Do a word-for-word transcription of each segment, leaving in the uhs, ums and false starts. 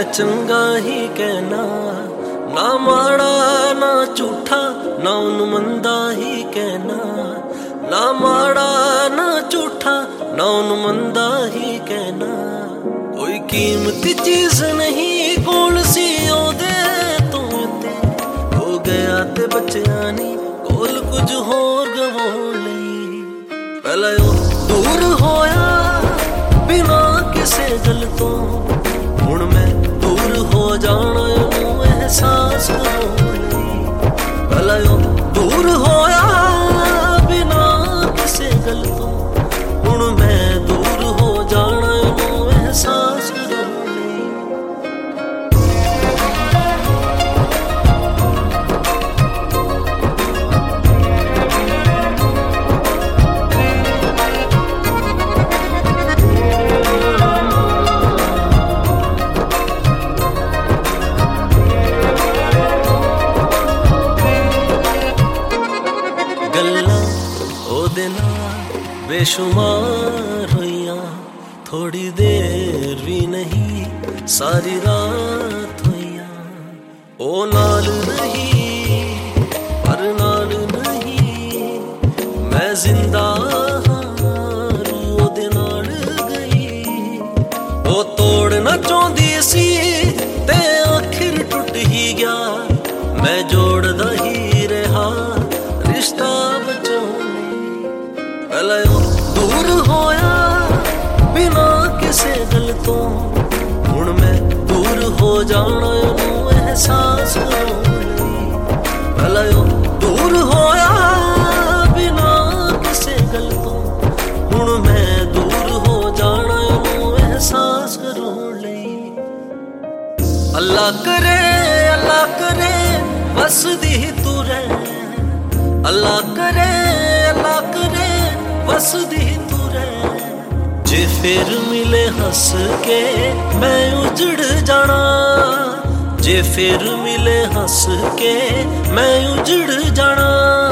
चंगा ही कहना, ना माड़ा ना झूठा, ना उन मंदा ही कहना, ना माड़ा ना झूठा, ना उन मंदा ही कहना। कोई कीमती चीज नहीं कोल सी ओदे तू ते हो गया ते बच्चियां नी कोल कुछ होर गवाउण लई। पहला ओ दूर होया बिना किसे गल तो, हुण मैं दूर हो जाना ओनू एहसास करवाउण लई। पहला ओ दूर होया बिना किसे गल तो, हुण मैं दूर हो जाना ओनू एहसास करवाउण लई। गल्लां ओदे नाल बेशुमार होइयां, थोड़ी देर भी नहीं सारी रात होइयां। ओ नाल नहीं पर नाल नहीं मैं जिंदा हां ओदे नाल गई। ओ तोड़ना चाहुंदी सी ते आखिर टुट ही गया, मैं जोड़दा ही रहा रिश्ता बचाउण लई। पहला ओ दूर होया बिना किसे गल तो, हुण मैं दूर हो जाना ओनू एहसास करवाउण लई। पहला ओ दूर होया बिना किसे गल तो, हुण मैं दूर हो जाना ओनू एहसास करवाउण लई। अल्लाह करे अल्लाह करे वसदी तू रह, अल्लाह करे अल्लाह करे वसदी तू रह। जे फिर मिले हंस के मैं उजड़ जाना, जे फिर मिले हंस के मैं उजड़ जाना।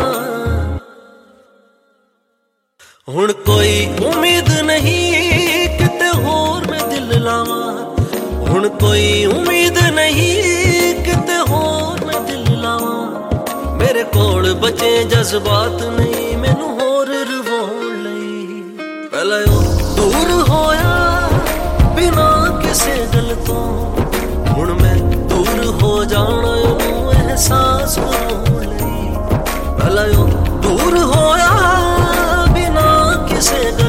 हुण कोई उम्मीद नहीं किते होर मैं दिल लावा, हुण कोई उम्मीद नहीं किते होर मैं दिल लावा। मेरे कोल बचे जज्बात नहीं मैनू होर रवाउण लई। पहला ओ दूर होया बिना किसे गल तो, हुण मैं दूर हो जाना ओनू एहसास करवाउण लई। पहला ओ दूर होया बिना किसे गल